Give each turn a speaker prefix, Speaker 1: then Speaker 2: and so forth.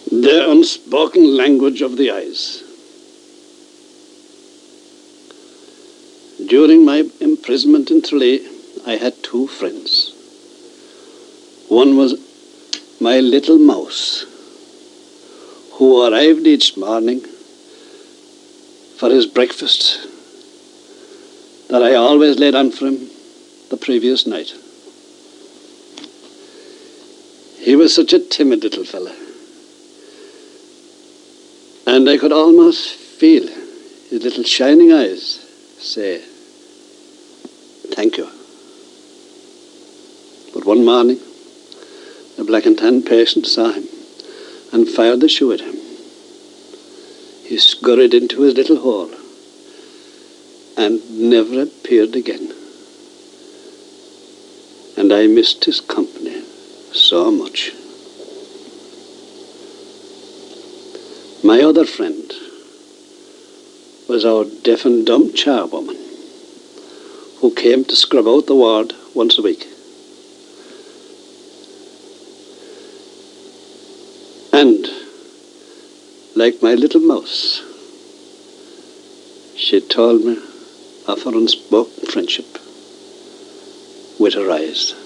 Speaker 1: The unspoken language of the eyes. During my imprisonment in Tralee, I had two friends. One was my little mouse, who arrived each morning for his breakfast that I always laid on for him the previous night. He was such a timid little fella, and I could almost feel his little shining eyes say, "Thank you." But one morning, the black and tan patient saw him and fired the shoe at him. He scurried into his little hole and never appeared again. And I missed his company so much. My other friend was our deaf and dumb charwoman, who came to scrub out the ward once a week. And, like my little mouse, she told me of her unspoken friendship with her eyes.